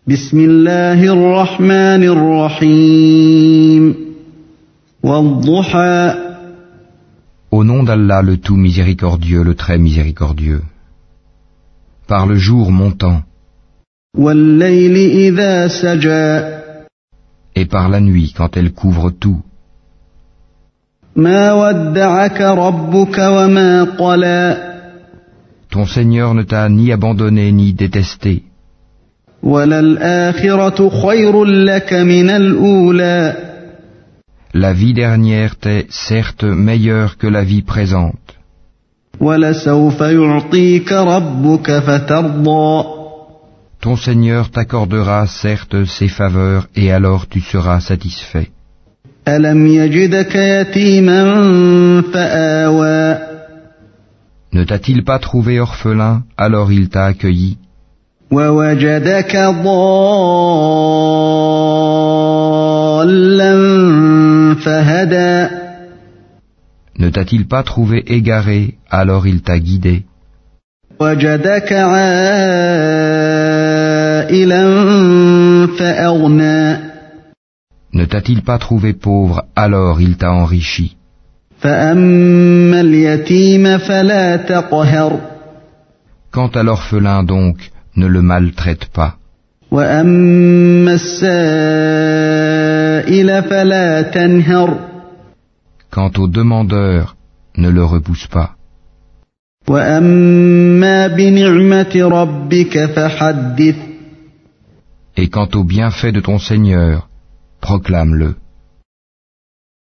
بسم الله الرحمن الرحيم والضحى Au nom d'Allah le tout miséricordieux, le très miséricordieux. Par le jour montant والليل إذا سجى et par la nuit quand elle couvre tout. ما ودعك ربك وما قلى Ton Seigneur ne t'a ni abandonné ni détesté. وللآخرة خير لك من الأولى La vie dernière t'est certes meilleure que la vie présente. ولسوف يعطيك ربك فترضى Ton Seigneur t'accordera certes ses faveurs et alors tu seras satisfait. ألم يجدك يتيما فآوى Ne t'a-t-il pas trouvé orphelin, alors il t'a accueilli. ووجدك ضالا فهدى Ne t'a-t-il pas trouvé égaré, alors il t'a guidé. وجدك عائلا فأغنى Ne t'a-t-il pas trouvé pauvre, alors il t'a enrichi. فأما اليتيم فلا تقهر Quant à l'orphelin donc, ne le maltraite pas. وأما السائل فلا تنهر Quant au demandeur, ne le repousse pas. وأما بنعمة ربك فحدث Et quant au bienfait de ton Seigneur, proclame-le.